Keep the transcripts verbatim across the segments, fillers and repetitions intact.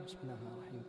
بسم الله الرحمن الرحيم.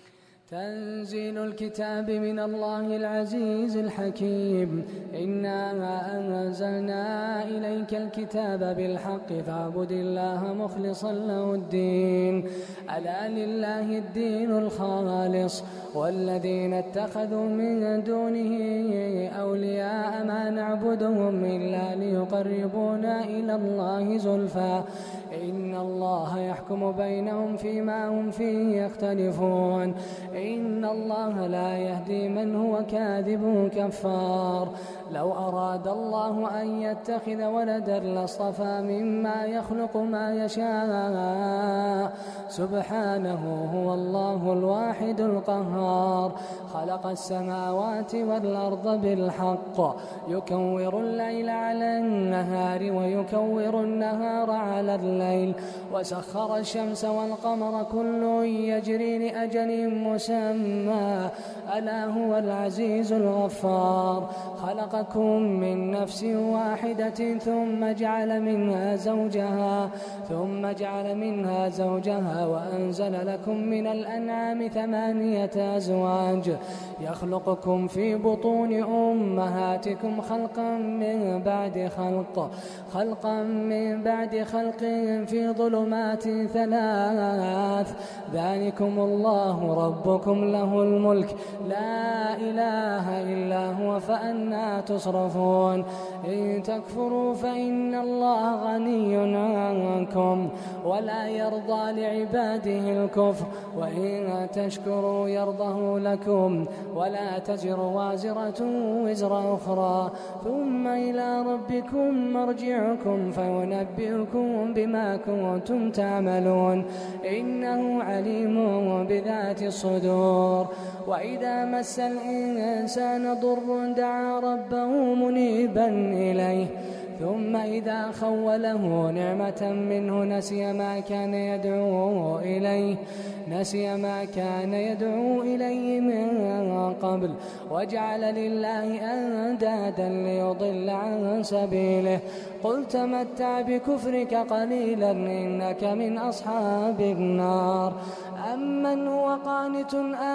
تنزيل الكتاب من الله العزيز الحكيم. إنا أنزلنا إليك الكتاب بالحق فاعبد الله مخلصا له الدين. ألا لله الدين الخالص والذين اتخذوا من دونه أولياء ما نعبدهم إلا ليقربونا إلى الله زلفى إن الله يحكم بينهم فيما هم فيه يختلفون. إن الله لا يهدي من هو كاذب كفار. لو أراد الله أن يتخذ ولدا لاصطفى مما يخلق ما يشاء سبحانه هو الله الواحد القهار. خلق السماوات والأرض بالحق يكور الليل على النهار ويكور النهار على الليل وسخر الشمس والقمر كل يجري لأجل مسمى ألا هو العزيز الغفار. خلقكم من نفس واحدة ثم جعل منها زوجها ثم جعل منها زوجها وأنزل لكم من الأنعام ثمانية أزواج يخلقكم في بطون أمهاتكم خلقا من بعد خلق خلقا من بعد خلق في ظلمات ثلاث ذلكم الله ربكم له الملك لا إله إلا هو فأنى تصرفون. إن تكفروا فإن الله غني عنكم ولا يرضى لعباده الكفر وإن تشكروا يرضه لكم ولا تزر وازرة وزر أخرى ثم إلى ربكم مرجعكم فينبئكم بما كنتم تعملون إنه عليم بذات الصدور. وإذا مس الإنسان ضر دعا ربه منيبا إليه ثم إذا خوله نعمة منه نسي ما كان يدعو إليه نسي ما كان يدعو إليه من قبل وجعل لله أندادا ليضل عن سبيله. قل تمتع بكفرك قليلا إنك من أصحاب النار. أمن هو قانت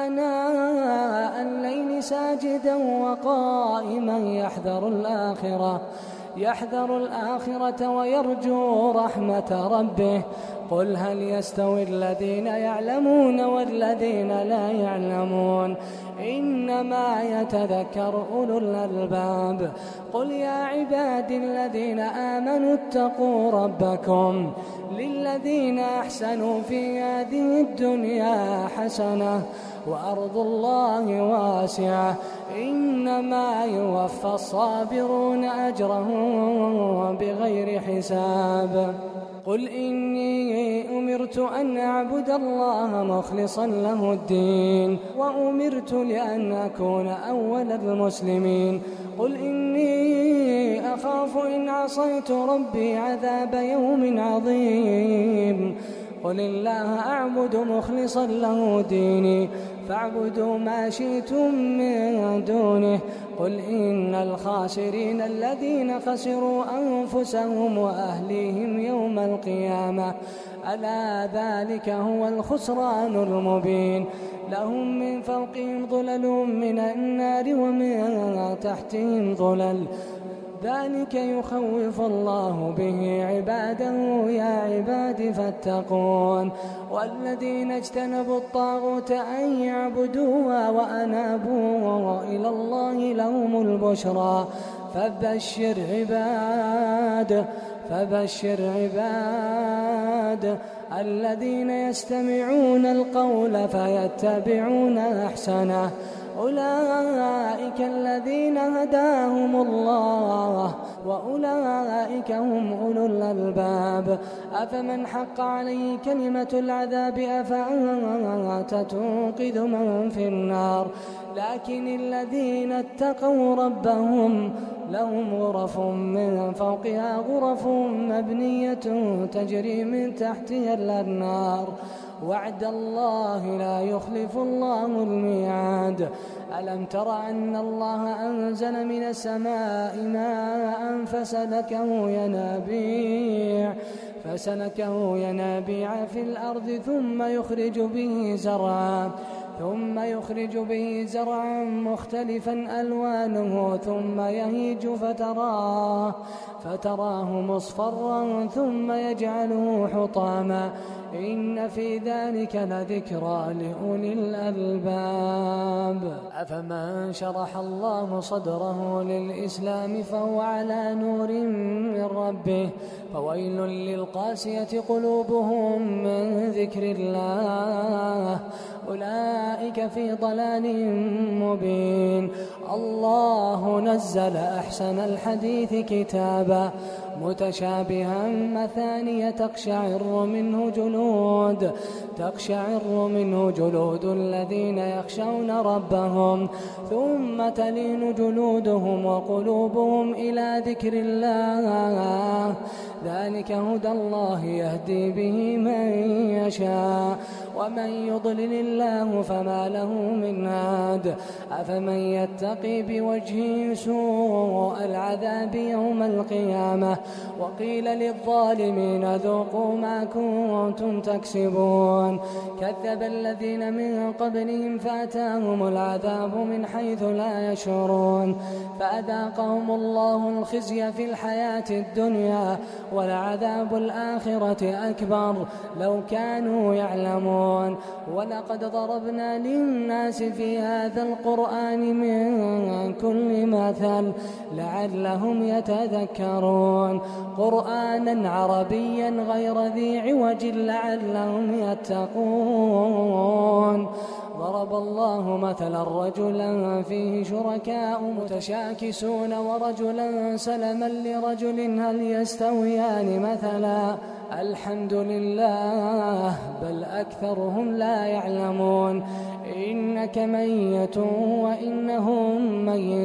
آناء الليل ساجدا وقائما يحذر الآخرة يحذر الآخرة ويرجو رحمة ربه قل هل يستوي الذين يعلمون والذين لا يعلمون إنما يتذكر أولو الألباب. قل يا عبادي الذين آمنوا اتقوا ربكم للذين أحسنوا في هذه الدنيا حسنة وأرض الله واسعة إنما يوفى الصابرون أجرهم بغير حساب. قل إني أمرت أن أعبد الله مخلصا له الدين وأمرت لأن أكون أول المسلمين. قل إني أخاف إن عصيت ربي عذاب يوم عظيم. قل الله أعبد مخلصا له ديني فاعبدوا ما شئتم من دونه. قل إن الخاسرين الذين خسروا أنفسهم وأهليهم يوم القيامة ألا ذلك هو الخسران المبين. لهم من فوقهم ظلل من النار ومن تحتهم ظلل ذلك يخوف الله به عباده يا عباد فاتقون. والذين اجتنبوا الطاغوت أن يعبدوها وأنابوا إلى الله لهم البشرى فبشر عباد فبشر عباد الذين يستمعون القول فيتبعون أحسنه أولئك الذين هداهم الله وأولئك هم أولو الألباب. أفمن حق عليه كلمة العذاب أفأنت تنقذ من في النار. لكن الذين اتقوا ربهم لهم غرف من فوقها غرف مبنية تجري من تحتها الأنهار وعد الله لا يخلف الله الميعاد. ألم تر أن الله أنزل من السماء ماء فسلكه ينابيع فسلكه ينابيع في الأرض ثم يخرج به زرعا ثم يخرج به زرعا مختلفا ألوانه ثم يهيج فتراه فتراه مصفرا ثم يجعله حطاما إن في ذلك لذكرى لأولي الألباب. أفمن شرح الله صدره للإسلام فهو على نور من ربه فويل للقاسية قلوبهم من ذكر الله أولئك في ضلال مبين. الله نزل أحسن الحديث كتابا متشابها مثانية تقشعر منه جلود تقشعر منه جلود الذين يخشون ربهم ثم تلين جلودهم وقلوبهم إلى ذكر الله ذلك هدى الله يهدي به من يشاء ومن يضلل الله فما له من هاد. أفمن يتقي بوجهه سوء العذاب يوم القيامة وقيل للظالمين ذوقوا ما كنتم تكسبون كذب الذين من قبلهم فأتاهم العذاب من حيث لا يشعرون فأذاقهم الله الخزي في الحياة الدنيا ولعذاب الآخرة أكبر لو كانوا يعلمون. ولقد ضربنا للناس في هذا القرآن من كل مثل لعلهم يتذكرون قرآنا عربيا غير ذي عوج لعلهم يتقون. ضرب الله مثلا رجلا فيه شركاء متشاكسون ورجلا سلما لرجل هل يستويان مثلا الحمد لله بل أكثرهم لا يعلمون. إنك ميت وإنهم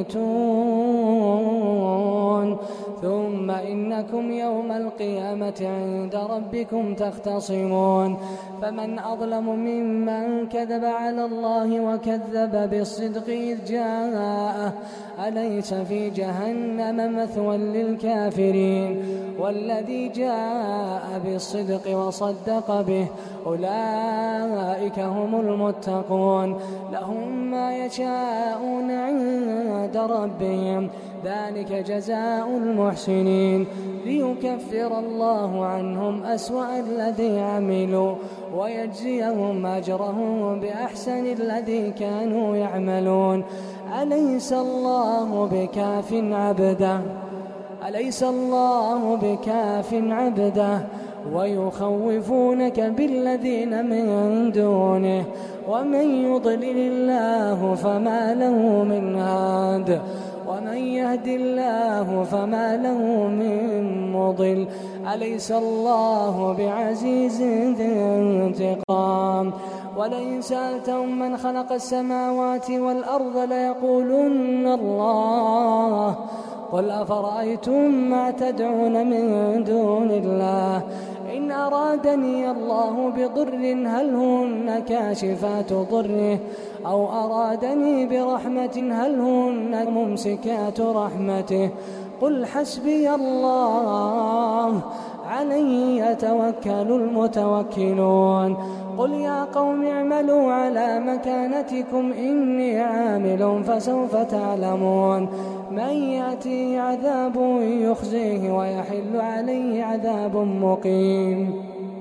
ميتون ثم إنكم يوم القيامة عند ربكم تختصمون فمن أظلم ممن كذب على الله وكذب بالصدق إذ جاءه أليس في جهنم مثوى للكافرين والذي جاء بالصدق وصدق به أولئك هم المتقون لهم ما يشاءون عند ربهم ذلك جزاء المحسنين ليكفر الله عنهم أسوأ الذي عملوا ويجزيهم أجرهم بأحسن الذي كانوا يعملون. أليس الله بكاف عبده أليس الله بكاف عبده ويخوفونك بالذين من دونه ومن يضلل الله فما له من هاد ومن يهد الله فما له من مضل. أليس الله بعزيز ذي انتقام ولئن سألتهم من خلق السماوات والأرض ليقولن الله قل أفرأيتم ما تدعون من دون الله إن أرادني الله بضر هل هن كاشفات ضره أو أرادني برحمة هل هن ممسكات رحمته قل حسبي الله عليه يتوكل المتوكلون. قل يا قوم اعملوا على مكانتكم إني عامل فسوف تعلمون من يأتيه عذاب يخزيه ويحل عليه عذاب مقيم.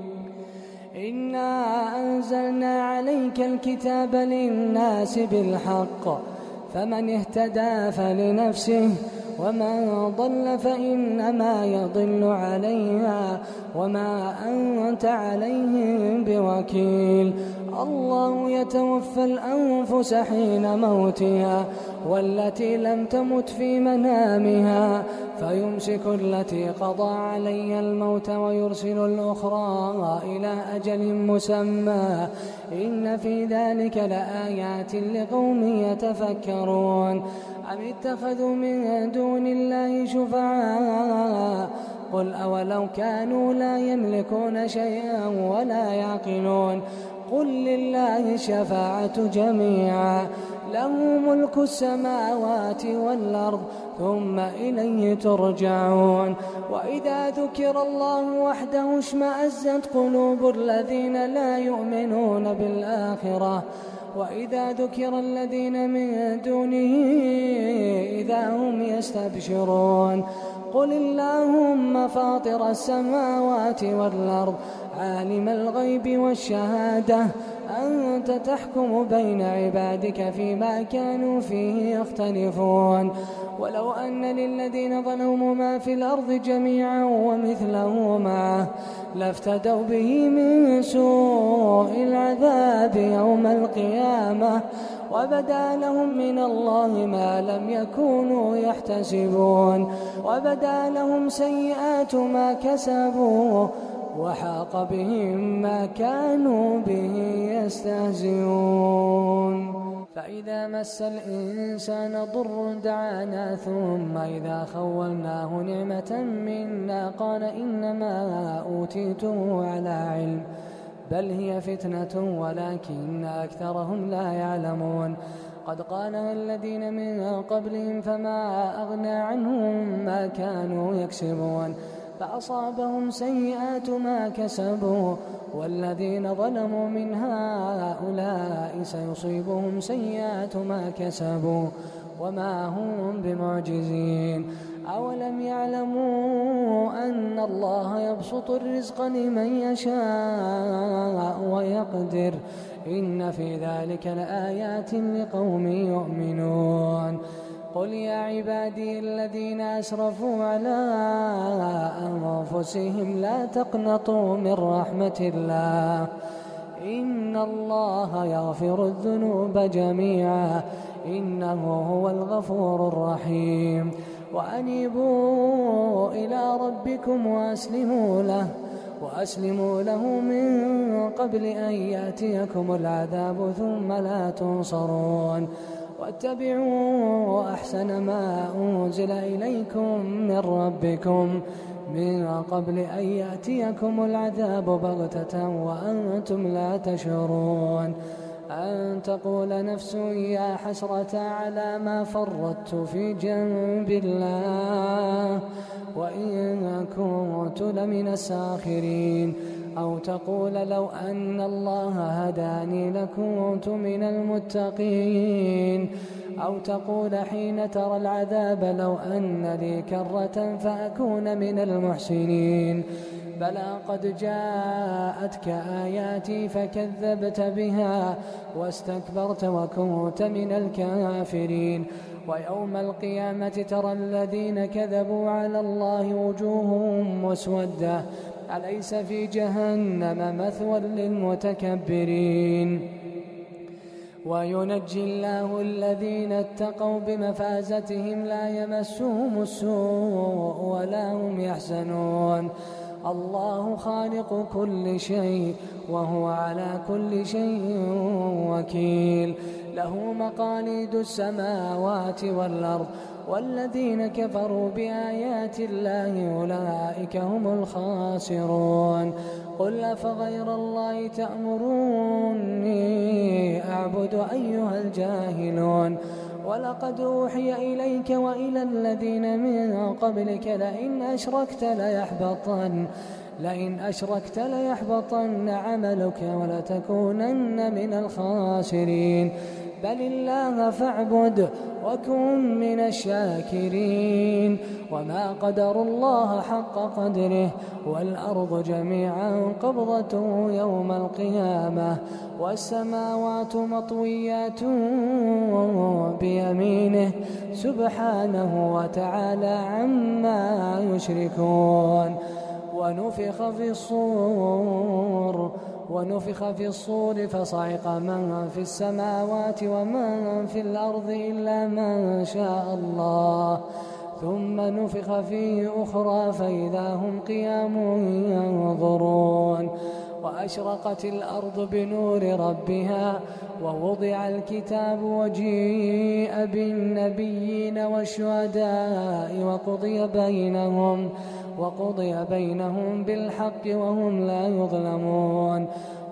إنا أنزلنا عليك الكتاب للناس بالحق فمن اهتدى فلنفسه ومن ضل فإنما يضل عليها وما أنت عليهم بوكيل. الله يتوفى الأنفس حين موتها والتي لم تمت في منامها فيمسك التي قضى عليها الموت ويرسل الأخرى إلى أجل مسمى إن في ذلك لآيات لقوم يتفكرون. أم اتخذوا من دون الله شفعاء قل أولو كانوا لا يملكون شيئا ولا يعقلون قل لله الشفاعة جميعا له ملك السماوات والأرض ثم إليه ترجعون. وإذا ذكر الله وحده اشمأزت قلوب الذين لا يؤمنون بالآخرة وإذا ذكر الذين من دونه إذا هم يستبشرون. قل اللهم فاطر السماوات والأرض عالم الغيب والشهادة أنت تحكم بين عبادك فيما كانوا فيه يختلفون. ولو أن للذين ظلموا ما في الأرض جميعا ومثله معه لافتدوا به من سوء العذاب يوم القيامة وبدا لهم من الله ما لم يكونوا يحتسبون وبدا لهم سيئات ما كسبوا وحاق بهم ما كانوا به يستهزئون. فإذا مس الإنسان ضر دعانا ثم إذا خولناه نعمة منا قال إنما أوتيته على علم بل هي فتنة ولكن أكثرهم لا يعلمون. قد قالها الذين من قبلهم فما أغنى عنهم ما كانوا يكسبون فأصابهم سيئات ما كسبوا والذين ظلموا من هؤلاء سيصيبهم سيئات ما كسبوا وما هم بمعجزين. أولم يعلموا أن الله يبسط الرزق لمن يشاء ويقدر إن في ذلك لآيات لقوم يؤمنون. قل يا عبادي الذين أسرفوا على أنفسهم لا تقنطوا من رحمة الله إن الله يغفر الذنوب جميعا إنه هو الغفور الرحيم. وأنيبوا إلى ربكم وأسلموا له وأسلموا له من قبل أن يأتيكم العذاب ثم لا تنصرون. واتبعوا أحسن ما أنزل إليكم من ربكم من قبل أن يأتيكم العذاب بغتة وأنتم لا تشعرون. أن تقول نفس يا حسرة على ما فرطت في جنب الله وإن كنت لمن الساخرين أو تقول لو أن الله هداني لكنت من المتقين أو تقول حين ترى العذاب لو أن لي كرة فأكون من المحسنين. بلى قد جاءتك آياتي فكذبت بها واستكبرت وكنت من الكافرين. ويوم القيامة ترى الذين كذبوا على الله وجوههم مسودة أليس في جهنم مثوى للمتكبرين. وينجي الله الذين اتقوا بمفازتهم لا يمسهم السوء ولا هم يحزنون. الله خالق كل شيء وهو على كل شيء وكيل له مقاليد السماوات والأرض والذين كفروا بآيات الله أولئك هم الخاسرون. قل أفغير الله تأمروني أعبد أيها الجاهلون ولقد أوحي إليك وإلى الذين من قبلك لئن أشركت ليحبطن لئن أشركت ليحبطن عملك ولتكونن من الخاسرين. بل الله فاعبد وكن من الشاكرين. وما قدروا الله حق قدره والأرض جميعا قبضته يوم القيامة والسماوات مطويات بيمينه سبحانه وتعالى عما يشركون. ونفخ في الصور ونفخ في الصور فصعق من في السماوات ومن في الأرض إلا من شاء الله ثم نفخ فيه أخرى فإذا هم قيام ينظرون. وأشرقت الأرض بنور ربها ووضع الكتاب وجيء بالنبيين والشهداء وقضي بينهم وقضي بينهم بالحق وهم لا يظلمون.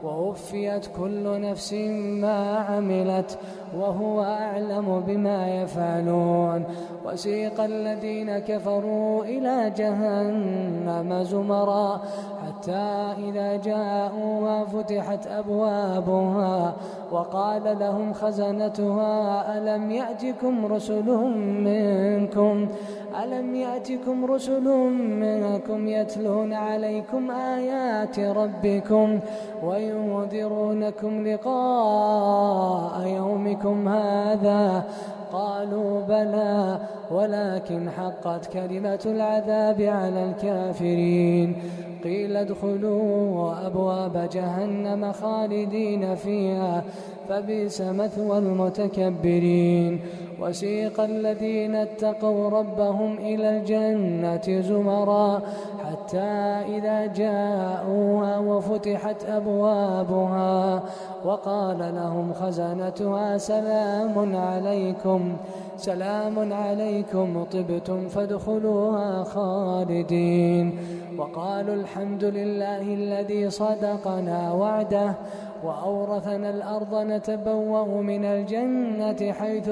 ووفيت كل نفس ما عملت وهو أعلم بما يفعلون. وسيق الذين كفروا إلى جهنم زمرا حتى إذا جاءوها فتحت أبوابها وقال لهم خزنتها ألم يأتكم رسل منكم ألم يأتكم رسل منكم يتلون عليكم آيات ربكم وينذرونكم لقاء يومكم هذا قالوا بلى ولكن حقت كلمة العذاب على الكافرين. قيل ادخلوا أبواب جهنم خالدين فيها فبئس مثوى المتكبرين. وسيق الذين اتقوا ربهم إلى الجنة زمرا حتى إذا جاءوها وفتحت أبوابها وقال لهم خزنتها سلام عليكم سلام عليكم طبتم فادخلوها خالدين. وقالوا الحمد لله الذي صدقنا وعده وأورثنا الأرض نتبوأ من الجنة حيث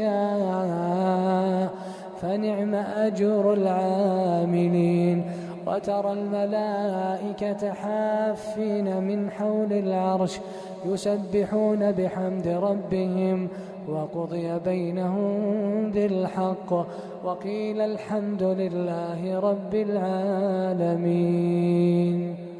نشاء فنعم أجر العاملين. وترى الملائكة حافين من حول العرش يسبحون بحمد ربهم وقضي بينهم بالحق وقيل الحمد لله رب العالمين.